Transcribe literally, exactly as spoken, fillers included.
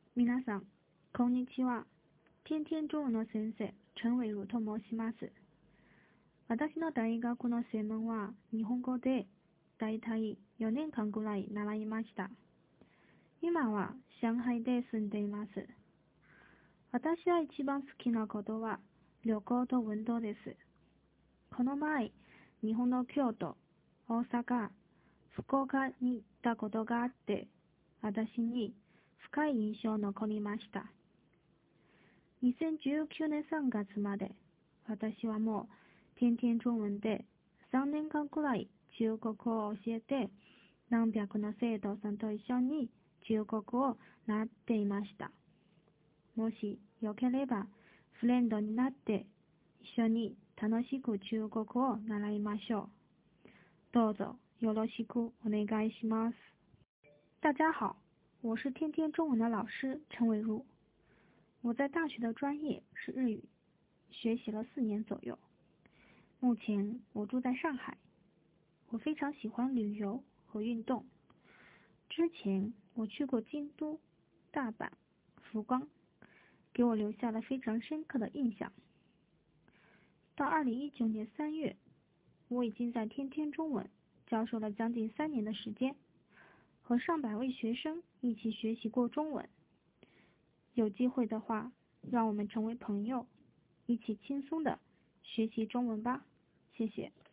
皆さん、こんにちは。天天中文の先生、陳偉儒と申します。私の大学の専門は日本語で、だいたいよねんかんぐらい習いました。今は上海で住んでいます。私は一番好きなことは旅行と運動です。この前、日本の京都、大阪、福岡に行ったことがあって、私に深い印象残りました。にせんじゅうきゅうねんさんがつまで、私はもう天天中文でさんねんかんくらい中国語を教えて、何百の生徒さんと一緒に中国語を習っていました。もしよければ、フレンドになって一緒に楽しく中国語を習いましょう。どうぞよろしくお願いします。大家好，我是天天中文的老师陈伟儒。我在大学的专业是日语，学习了四年左右。目前我住在上海，我非常喜欢旅游和运动。之前我去过京都、大阪、福冈，给我留下了非常深刻的印象。到二零一九年三月，我已经在天天中文教授了将近三年的时间，和上百位学生一起学习过中文。有机会的话，让我们成为朋友，一起轻松的学习中文吧。谢谢。